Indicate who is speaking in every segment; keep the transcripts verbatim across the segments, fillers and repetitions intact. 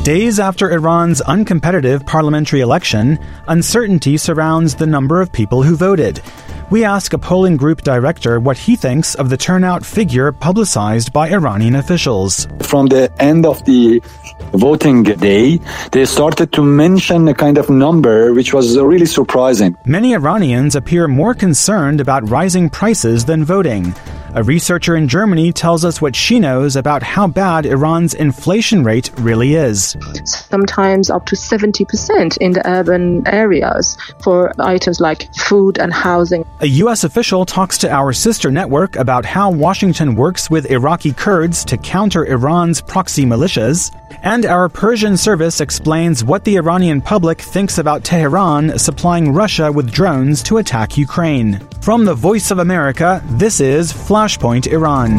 Speaker 1: Days after Iran's uncompetitive parliamentary election, uncertainty surrounds the number of people who voted. We ask a polling group director what he thinks of the turnout figure publicized by Iranian officials.
Speaker 2: From the end of the voting day, they started to mention a kind of number which was really surprising.
Speaker 1: Many Iranians appear more concerned about rising prices than voting. A researcher in Germany tells us what she knows about how bad Iran's inflation rate really is.
Speaker 3: Sometimes up to seventy percent in the urban areas for items like food and housing.
Speaker 1: A U S official talks to our sister network about how Washington works with Iraqi Kurds to counter Iran's proxy militias. And our Persian service explains what the Iranian public thinks about Tehran supplying Russia with drones to attack Ukraine. From the Voice of America, this is Flashpoint Iran.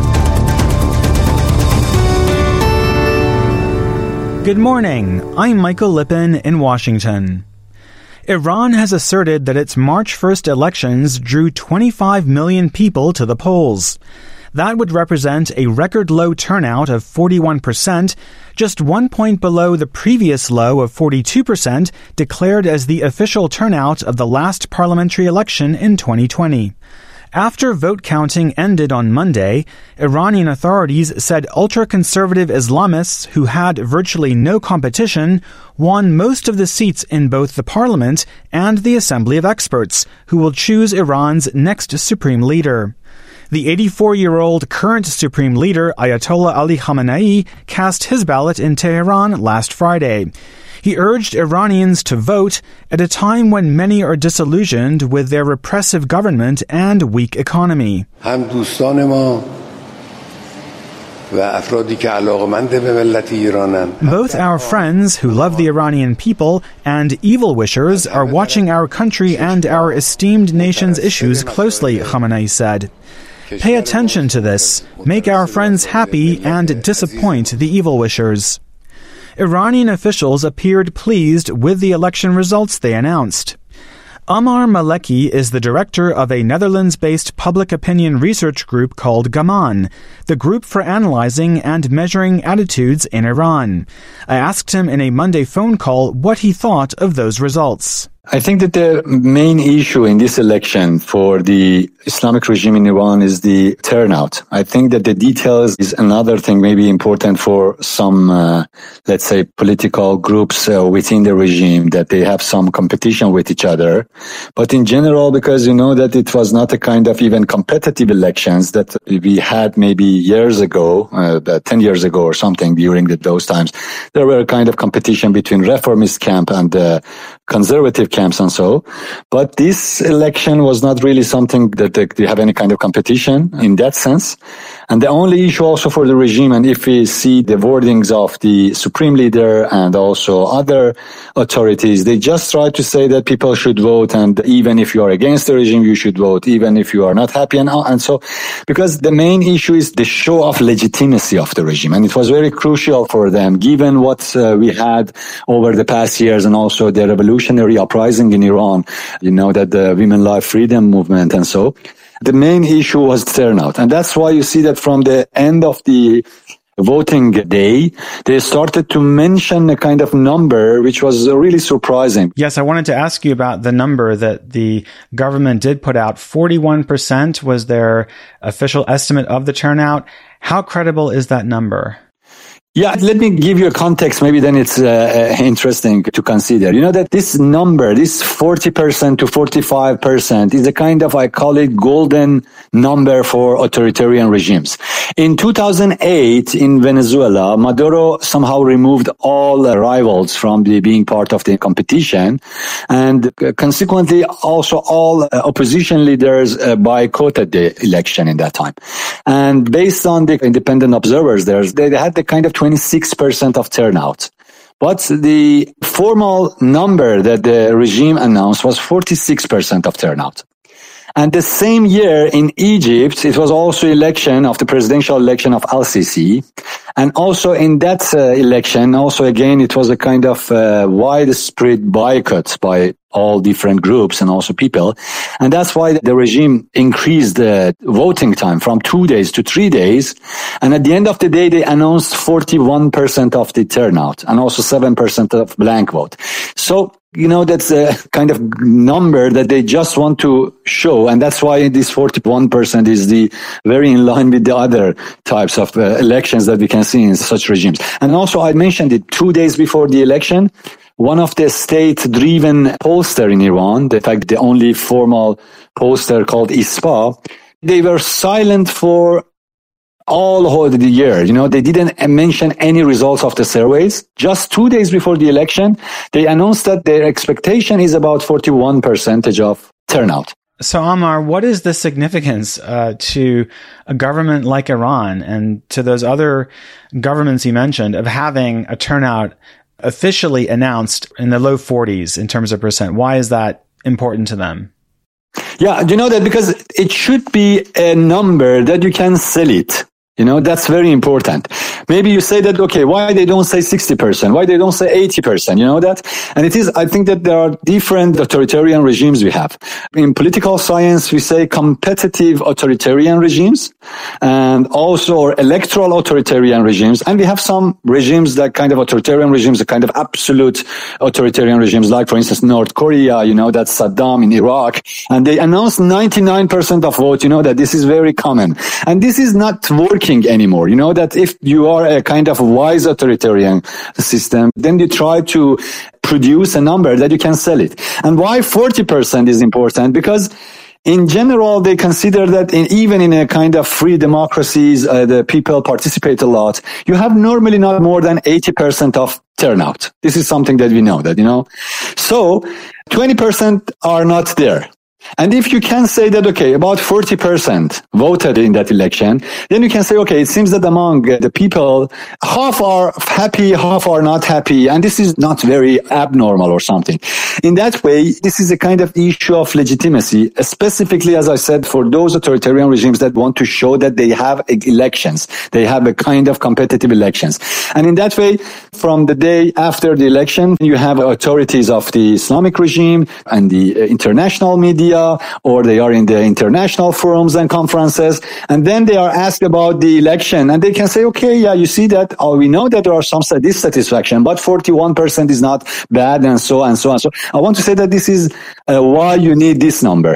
Speaker 1: Good morning. I'm Michael Lippin in Washington. Iran has asserted that its March first elections drew twenty-five million people to the polls. That would represent a record low turnout of forty-one percent, just one point below the previous low of forty-two percent declared as the official turnout of the last parliamentary election in twenty twenty. After vote counting ended on Monday, Iranian authorities said ultra-conservative Islamists who had virtually no competition won most of the seats in both the parliament and the Assembly of Experts, who will choose Iran's next supreme leader. The eighty-four-year-old current supreme leader, Ayatollah Ali Khamenei, cast his ballot in Tehran last Friday. He urged Iranians to vote at a time when many are disillusioned with their repressive government and weak economy.
Speaker 4: Both
Speaker 1: our friends who love the Iranian people and evil wishers are watching our country and our esteemed nation's issues closely, Khamenei said. Pay attention to this, make our friends happy, and disappoint the evil wishers. Iranian officials appeared pleased with the election results they announced. Amar Maleki is the director of a Netherlands-based public opinion research group called Gaman, the group for analyzing and measuring attitudes in Iran. I asked him in a Monday phone call what he thought of those results.
Speaker 2: I think that the main issue in this election for the Islamic regime in Iran is the turnout. I think that the details is another thing maybe important for some, uh, let's say, political groups uh, within the regime, that they have some competition with each other. But in general, because you know that it was not a kind of even competitive elections that we had maybe years ago, uh, ten years ago or something during the, those times, there were a kind of competition between reformist camp and uh, conservative camps and so. But this election was not really something that they have any kind of competition in that sense. And the only issue also for the regime, and if we see the wordings of the supreme leader and also other authorities, they just try to say that people should vote, and even if you are against the regime, you should vote, even if you are not happy. And, and so, because the main issue is the show of legitimacy of the regime. And it was very crucial for them, given what uh, we had over the past years and also the revolutionary uprising in Iran, you know, that the Women Life Freedom movement and so. The main issue was turnout. And that's why you see that from the end of the voting day, they started to mention a kind of number which was really surprising.
Speaker 1: Yes, I wanted to ask you about the number that the government did put out. forty-one percent was their official estimate of the turnout. How credible is that number?
Speaker 2: Yeah, let me give you a context. Maybe then it's uh, interesting to consider. You know that this number, this forty percent to forty-five percent is a kind of, I call it golden number for authoritarian regimes. In two thousand eight in Venezuela, Maduro somehow removed all uh, rivals from the being part of the competition. And uh, consequently, also all uh, opposition leaders uh, boycotted the election in that time. And based on the independent observers there, they had the kind of twenty-six percent of turnout. But the formal number that the regime announced was forty-six percent of turnout. And the same year in Egypt, it was also election of the presidential election of Al-Sisi. And also in that uh, election, also again, it was a kind of uh, widespread boycott by all different groups and also people. And that's why the regime increased the voting time from two days to three days. And at the end of the day, they announced forty-one percent of the turnout and also seven percent of blank vote. So, you know, that's a kind of number that they just want to show. And that's why this forty-one percent is the very in line with the other types of uh, elections that we can see in such regimes. And also I mentioned it two days before the election. One of the state-driven pollster in Iran, in fact, the only formal pollster called ISPA, they were silent for all of the year. You know, they didn't mention any results of the surveys. Just two days before the election, they announced that their expectation is about forty-one percent of turnout.
Speaker 1: So, Ammar, what is the significance uh, to a government like Iran and to those other governments you mentioned of having a turnout officially announced in the low forties in terms of percent? Why is that important to them?
Speaker 2: Yeah, you know that because it should be a number that you can sell it. You know, that's very important. Maybe you say that, okay, why they don't say sixty percent? Why they don't say eighty percent? You know that? And it is, I think that there are different authoritarian regimes we have. In political science, we say competitive authoritarian regimes and also or electoral authoritarian regimes. And we have some regimes that kind of authoritarian regimes, a kind of absolute authoritarian regimes, like, for instance, North Korea, you know, that's Saddam in Iraq. And they announced ninety-nine percent of vote, you know, that this is very common. And this is not working anymore. You know that if you are a kind of wise authoritarian system, then you try to produce a number that you can sell it. And why forty percent is important? Because in general, they consider that in, even in a kind of free democracies, uh, the people participate a lot. You have normally not more than eighty percent of turnout. This is something that we know that, you know. So twenty percent are not there. And if you can say that, okay, about forty percent voted in that election, then you can say, okay, it seems that among the people, half are happy, half are not happy. And this is not very abnormal or something. In that way, this is a kind of issue of legitimacy, specifically, as I said, for those authoritarian regimes that want to show that they have elections. They have a kind of competitive elections. And in that way, from the day after the election, you have authorities of the Islamic regime and the international media, or they are in the international forums and conferences, and then they are asked about the election, and they can say, okay, yeah, you see that, oh, we know that there are some dissatisfaction, but forty-one percent is not bad, and so and so and so. I want to say that this is uh, why you need this number.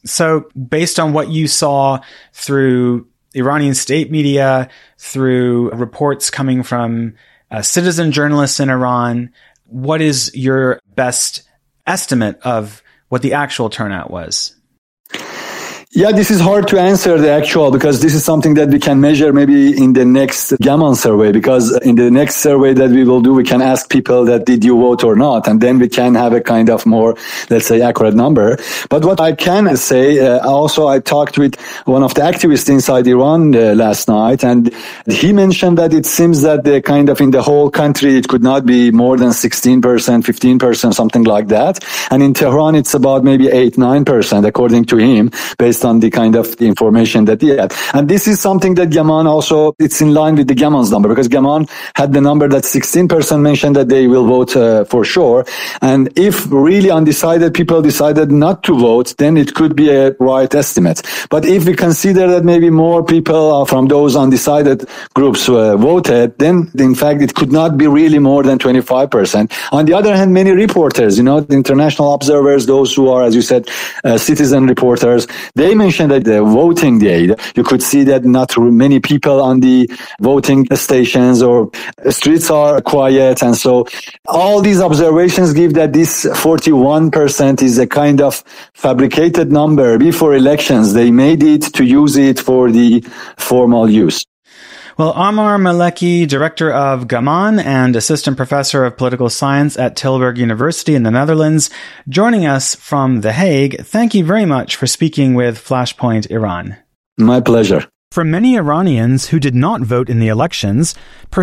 Speaker 1: So based on what you saw through Iranian state media, through reports coming from uh, citizen journalists in Iran, what is your best estimate of what the actual turnout was?
Speaker 2: Yeah, this is hard to answer the actual, because this is something that we can measure maybe in the next Gammon survey, because in the next survey that we will do, we can ask people that did you vote or not, and then we can have a kind of more, let's say, accurate number. But what I can say, uh, also I talked with one of the activists inside Iran uh, last night, and he mentioned that it seems that the kind of in the whole country, it could not be more than sixteen percent, fifteen percent, something like that. And in Tehran, it's about maybe eight, nine percent, according to him, based on the kind of the information that he had. And this is something that Gammon also, it's in line with the Gammon's number, because Gammon had the number that sixteen percent mentioned that they will vote uh, for sure. And if really undecided people decided not to vote, then it could be a right estimate. But if we consider that maybe more people from those undecided groups uh, voted, then in fact it could not be really more than twenty-five percent. On the other hand, many reporters, you know, the international observers, those who are, as you said, uh, citizen reporters, they mentioned that the voting day, you could see that not many people on the voting stations or streets are quiet. And so all these observations give that this forty-one percent is a kind of fabricated number before elections. They made it to use it for the formal use.
Speaker 1: Well, Ammar Maleki, director of Gammon and assistant professor of political science at Tilburg University in the Netherlands, joining us from The Hague. Thank you very much for speaking with Flashpoint Iran.
Speaker 2: My pleasure.
Speaker 1: For many Iranians who did not vote in the elections,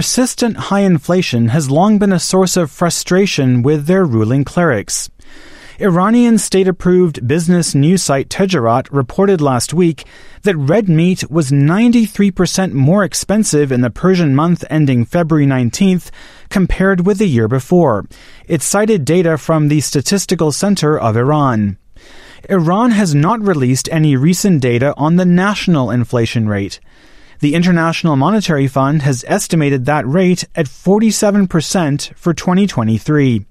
Speaker 1: persistent high inflation has long been a source of frustration with their ruling clerics. Iranian state-approved business news site Tejarat reported last week that red meat was ninety-three percent more expensive in the Persian month ending February nineteenth compared with the year before. It cited data from the Statistical Center of Iran. Iran has not released any recent data on the national inflation rate. The International Monetary Fund has estimated that rate at forty-seven percent for twenty twenty-three.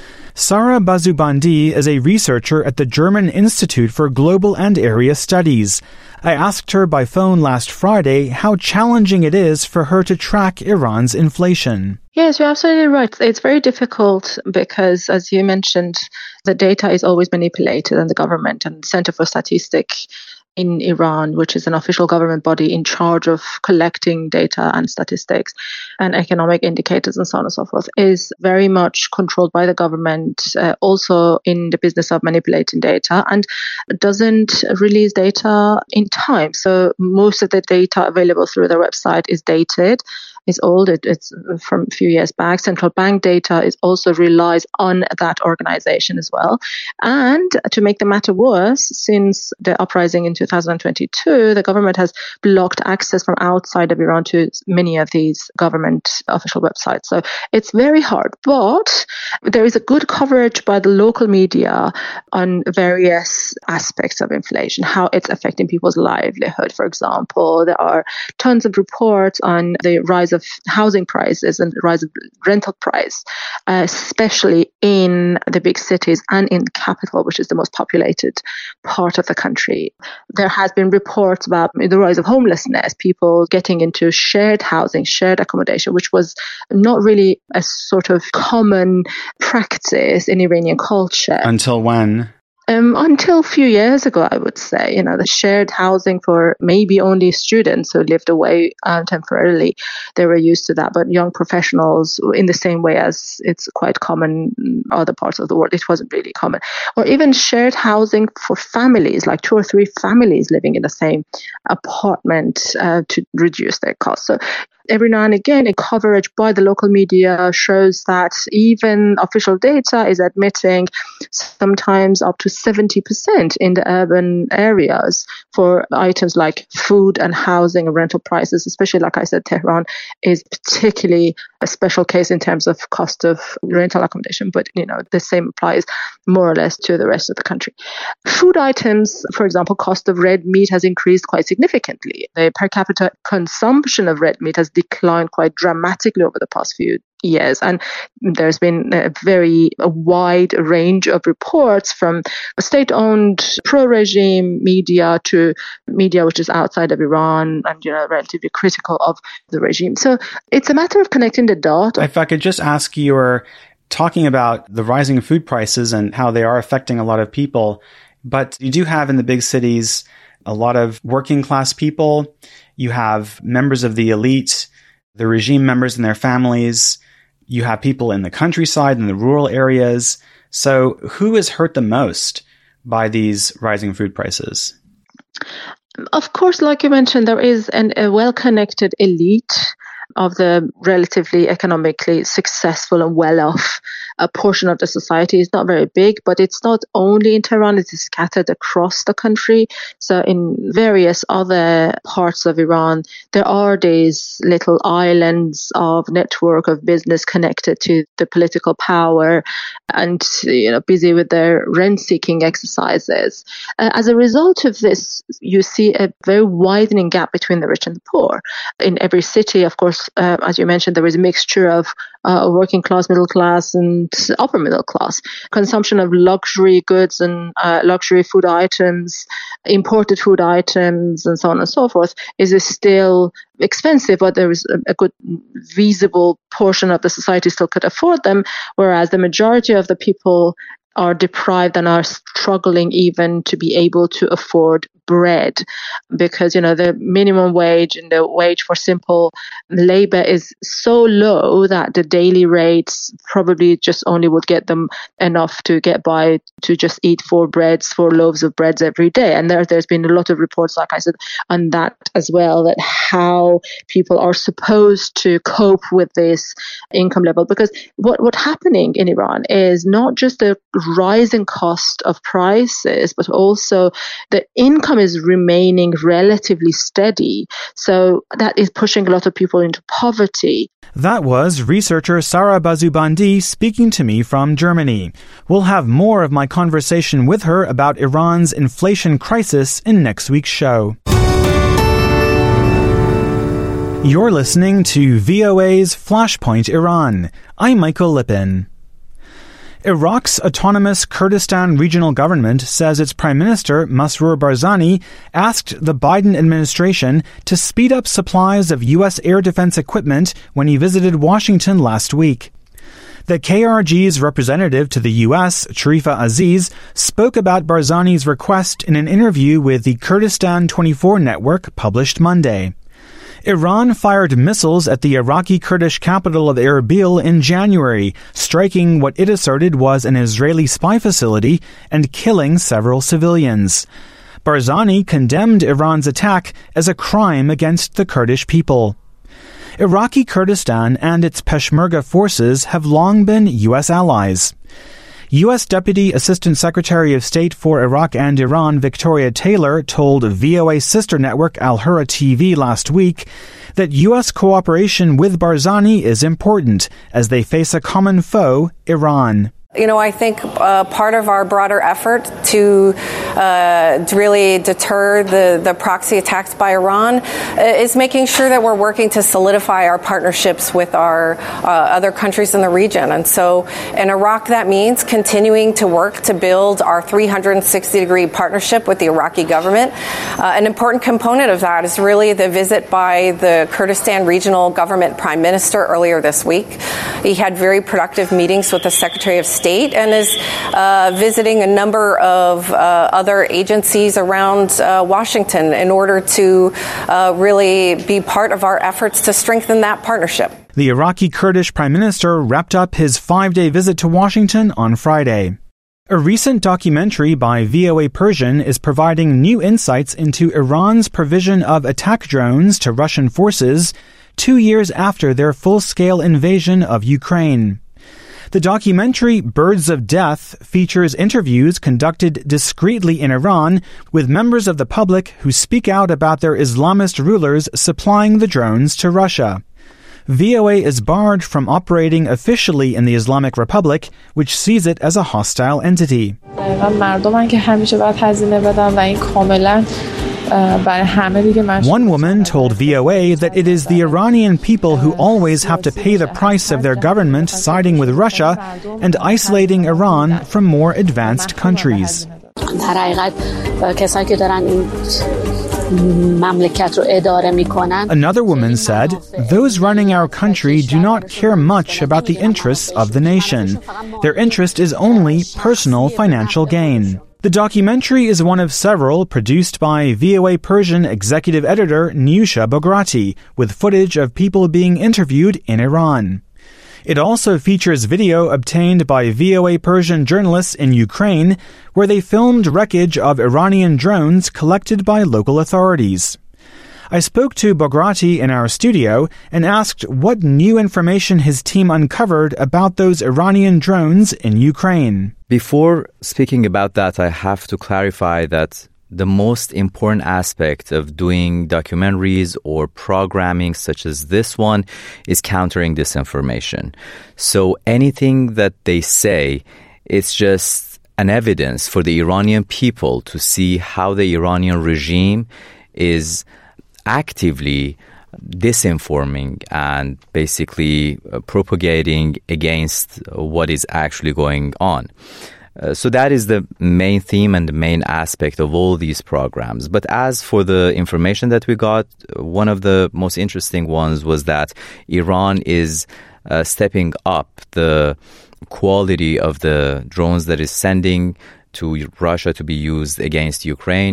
Speaker 1: Sara Bazubandi is a researcher at the German Institute for Global and Area Studies. I asked her by phone last Friday how challenging it is for her to track Iran's inflation.
Speaker 3: Yes, you're absolutely right. It's very difficult because, as you mentioned, the data is always manipulated, and the government and Center for Statistics in Iran, which is an official government body in charge of collecting data and statistics and economic indicators and so on and so forth, is very much controlled by the government, uh, also in the business of manipulating data, and doesn't release data in time. So most of the data available through their website is dated. Is old. It, it's from a few years back. Central bank data is also relies on that organization as well. And to make the matter worse, since the uprising in two thousand twenty-two, the government has blocked access from outside of Iran to many of these government official websites. So it's very hard. But there is a good coverage by the local media on various aspects of inflation, how it's affecting people's livelihood, for example. There are tons of reports on the rise of of housing prices and the rise of rental price, uh, especially in the big cities and in the capital, which is the most populated part of the country. There has been reports about the rise of homelessness, people getting into shared housing, shared accommodation, which was not really a sort of common practice in Iranian culture.
Speaker 1: Until when?
Speaker 3: Um, until a few years ago, I would say, you know, the shared housing for maybe only students who lived away uh, temporarily, they were used to that. But young professionals, in the same way as it's quite common in other parts of the world, it wasn't really common. Or even shared housing for families, like two or three families living in the same apartment uh, to reduce their costs. So every now and again, a coverage by the local media shows that even official data is admitting sometimes up to seventy percent in the urban areas for items like food and housing and rental prices, especially, like I said, Tehran is particularly a special case in terms of cost of rental accommodation, but, you know, the same applies more or less to the rest of the country. Food items, for example, cost of red meat has increased quite significantly. The per capita consumption of red meat has declined quite dramatically over the past few years. And there's been a very a wide range of reports from state-owned pro-regime media to media which is outside of Iran and, you know, relatively critical of the regime. So it's a matter of connecting the dots.
Speaker 1: If I could just ask, you were talking about the rising food prices and how they are affecting a lot of people, but you do have in the big cities a lot of working class people. You have members of the elite, the regime members and their families. You have people in the countryside and the rural areas. So who is hurt the most by these rising food prices?
Speaker 3: Of course, like you mentioned, there is an, a well-connected elite of the relatively economically successful and well-off a portion of the society. Is not very big, but it's not only in Tehran, it is scattered across the country. So in various other parts of Iran, there are these little islands of network of business connected to the political power and, you know, busy with their rent-seeking exercises. Uh, as a result of this, you see a very widening gap between the rich and the poor. In every city, of course, uh, as you mentioned, there is a mixture of uh, working class, middle class, and upper middle class. Consumption of luxury goods and uh, luxury food items, imported food items, and so on and so forth is still expensive, but there is a, a good visible portion of the society still could afford them, whereas the majority of the people are deprived and are struggling even to be able to afford bread, because, you know, the minimum wage and the wage for simple labor is so low that the daily rates probably just only would get them enough to get by to just eat four breads, four loaves of breads every day. And there, there's been a lot of reports, like I said, on that as well, that how people are supposed to cope with this income level. Because what, what's happening in Iran is not just the rising cost of prices, but also the income is remaining relatively steady. So that is pushing a lot of people into poverty.
Speaker 1: That was researcher Sara Bazubandi speaking to me from Germany. We'll have more of my conversation with her about Iran's inflation crisis in next week's show. You're listening to V O A's Flashpoint Iran. I'm Michael Lippin. Iraq's autonomous Kurdistan regional government says its Prime Minister, Masroor Barzani, asked the Biden administration to speed up supplies of U S air defense equipment when he visited Washington last week. The K R G's representative to the U S, Sharifa Aziz, spoke about Barzani's request in an interview with the Kurdistan twenty-four network published Monday. Iran fired missiles at the Iraqi Kurdish capital of Erbil in January, striking what it asserted was an Israeli spy facility and killing several civilians. Barzani condemned Iran's attack as a crime against the Kurdish people. Iraqi Kurdistan and its Peshmerga forces have long been U S allies. U S Deputy Assistant Secretary of State for Iraq and Iran Victoria Taylor told V O A sister network Al Hurra T V last week that U S cooperation with Barzani is important as they face a common foe, Iran.
Speaker 4: You know, I think uh, part of our broader effort to uh, really deter the, the proxy attacks by Iran uh, is making sure that we're working to solidify our partnerships with our uh, other countries in the region. And so in Iraq, that means continuing to work to build our three hundred sixty degree partnership with the Iraqi government. Uh, an important component of that is really the visit by the Kurdistan Regional Government Prime Minister earlier this week. He had very productive meetings with the Secretary of State and is uh, visiting a number of uh, other agencies around uh, Washington in order to uh, really be part of our efforts to strengthen that partnership.
Speaker 1: The Iraqi Kurdish Prime Minister wrapped up his five-day visit to Washington on Friday. A recent documentary by V O A Persian is providing new insights into Iran's provision of attack drones to Russian forces two years after their full-scale invasion of Ukraine. The documentary Birds of Death features interviews conducted discreetly in Iran with members of the public who speak out about their Islamist rulers supplying the drones to Russia. V O A is barred from operating officially in the Islamic Republic, which sees it as a hostile entity. One woman told V O A that it is the Iranian people who always have to pay the price of their government siding with Russia and isolating Iran from more advanced countries. Another woman said, those running our country do not care much about the interests of the nation. Their interest is only personal financial gain. The documentary is one of several produced by V O A Persian executive editor Newsha Bograti, with footage of people being interviewed in Iran. It also features video obtained by V O A Persian journalists in Ukraine, where they filmed wreckage of Iranian drones collected by local authorities. I spoke to Bograti in our studio and asked what new information his team uncovered about those Iranian drones in Ukraine.
Speaker 5: Before speaking about that, I have to clarify that the most important aspect of doing documentaries or programming such as this one is countering disinformation. So anything that they say, it's just an evidence for the Iranian people to see how the Iranian regime is actively disinforming and basically uh, propagating against what is actually going on. Uh, so that is the main theme and the main aspect of all these programs. But as for the information that we got, one of the most interesting ones was that Iran is uh, stepping up the quality of the drones that is sending to Russia to be used against Ukraine.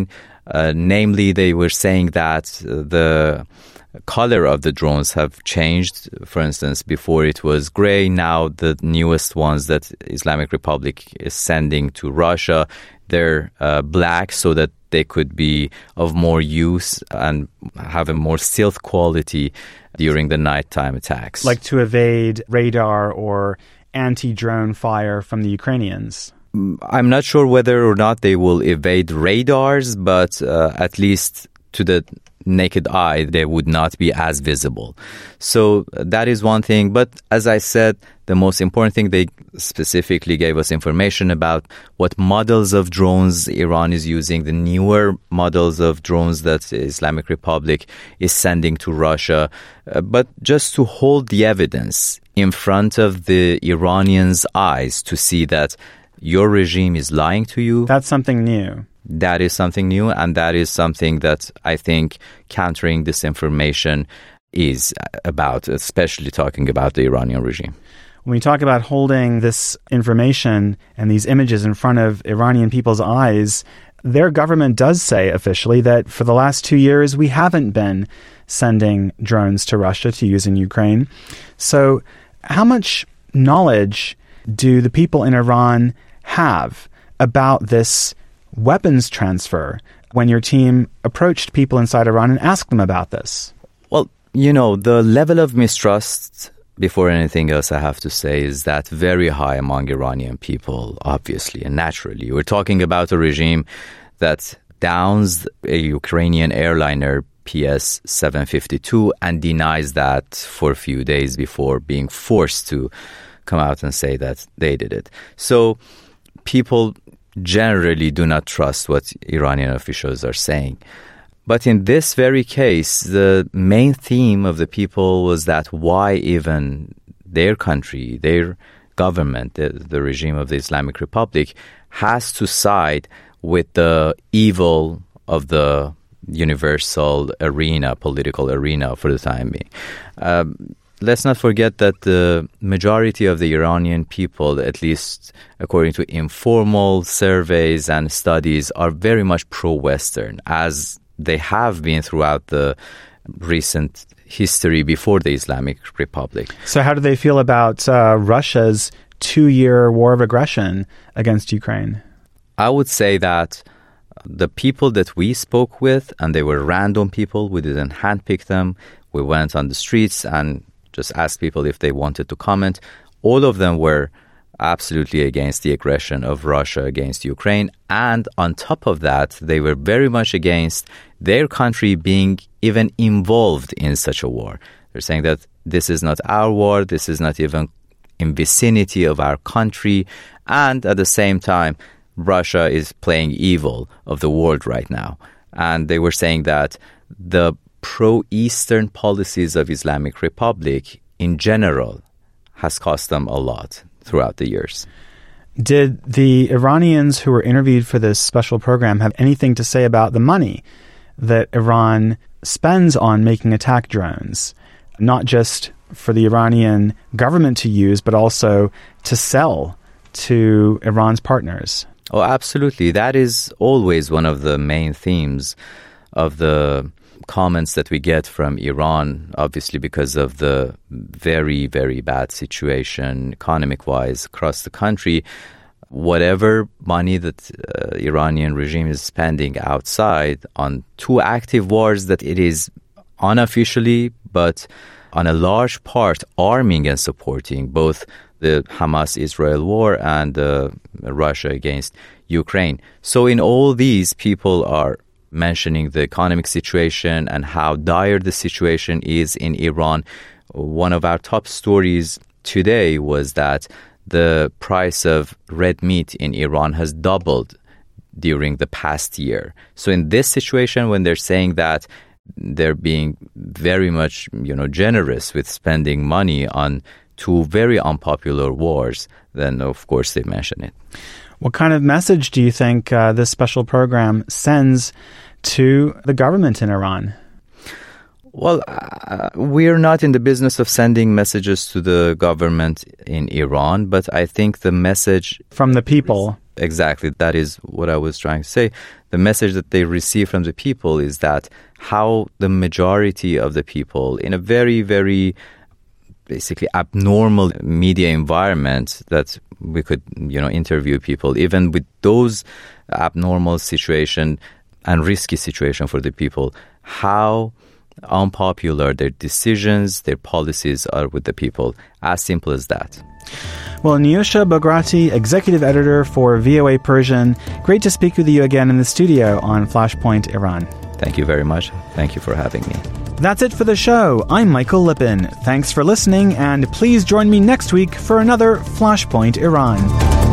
Speaker 5: Uh, namely, they were saying that the color of the drones have changed. For instance, before it was gray. Now the newest ones that Islamic Republic is sending to Russia, they're uh, black so that they could be of more use and have a more stealth quality during the nighttime attacks.
Speaker 1: Like to evade radar or anti-drone fire from the Ukrainians.
Speaker 5: I'm not sure whether or not they will evade radars, but uh, at least to the naked eye, they would not be as visible. So that is one thing. But as I said, the most important thing, they specifically gave us information about what models of drones Iran is using, the newer models of drones that the Islamic Republic is sending to Russia. Uh, but just to hold the evidence in front of the Iranians' eyes to see that your regime is lying to you.
Speaker 1: That's something new.
Speaker 5: That is something new, and that is something that I think countering disinformation is about, especially talking about the Iranian regime.
Speaker 1: When we talk about holding this information and these images in front of Iranian people's eyes, their government does say officially that for the last two years, we haven't been sending drones to Russia to use in Ukraine. So how much knowledge do the people in Iran have about this weapons transfer when your team approached people inside Iran and asked them about this?
Speaker 5: Well, you know, the level of mistrust, before anything else I have to say, is that very high among Iranian people, obviously and naturally. We're talking about a regime that downs a Ukrainian airliner P S seven fifty-two and denies that for a few days before being forced to come out and say that they did it. So people generally do not trust what Iranian officials are saying. But in this very case, the main theme of the people was that why even their country, their government, the, the regime of the Islamic Republic, has to side with the evil of the universal arena, political arena for the time being. Um, Let's not forget that the majority of the Iranian people, at least according to informal surveys and studies, are very much pro-Western, as they have been throughout the recent history before the Islamic Republic.
Speaker 1: So how do they feel about uh, Russia's two-year war of aggression against Ukraine?
Speaker 5: I would say that the people that we spoke with, and they were random people, we didn't handpick them, we went on the streets and just asked people if they wanted to comment. All of them were absolutely against the aggression of Russia against Ukraine. And on top of that, they were very much against their country being even involved in such a war. They're saying that this is not our war, this is not even in vicinity of our country. And at the same time, Russia is playing evil of the world right now. And they were saying that the pro-Eastern policies of Islamic Republic in general has cost them a lot throughout the years.
Speaker 1: Did the Iranians who were interviewed for this special program have anything to say about the money that Iran spends on making attack drones, not just for the Iranian government to use, but also to sell to Iran's partners?
Speaker 5: Oh, absolutely. That is always one of the main themes of the comments that we get from Iran, obviously because of the very, very bad situation economic-wise across the country. Whatever money that uh, Iranian regime is spending outside on two active wars that it is unofficially, but on a large part arming and supporting both the Hamas-Israel war and uh, Russia against Ukraine. So in all these, people are mentioning the economic situation and how dire the situation is in Iran. One of our top stories today was that the price of red meat in Iran has doubled during the past year. So in this situation, when they're saying that they're being very much, you know, generous with spending money on two very unpopular wars, then of course they mention it.
Speaker 1: What kind of message do you think uh, this special program sends to the government in Iran?
Speaker 5: Well, uh, we're not in the business of sending messages to the government in Iran, but I think the message
Speaker 1: from the people
Speaker 5: Exactly. That is what I was trying to say. The message that they receive from the people is that how the majority of the people in a very, very basically abnormal media environment that we could, you know, interview people, even with those abnormal situation and risky situation for the people, how unpopular their decisions, their policies are with the people. As simple as that.
Speaker 1: Well, Neusha Bograti, Executive Editor for V O A Persian, great to speak with you again in the studio on Flashpoint Iran.
Speaker 5: Thank you very much. Thank you for having me.
Speaker 1: That's it for the show. I'm Michael Lippin. Thanks for listening, and please join me next week for another Flashpoint Iran.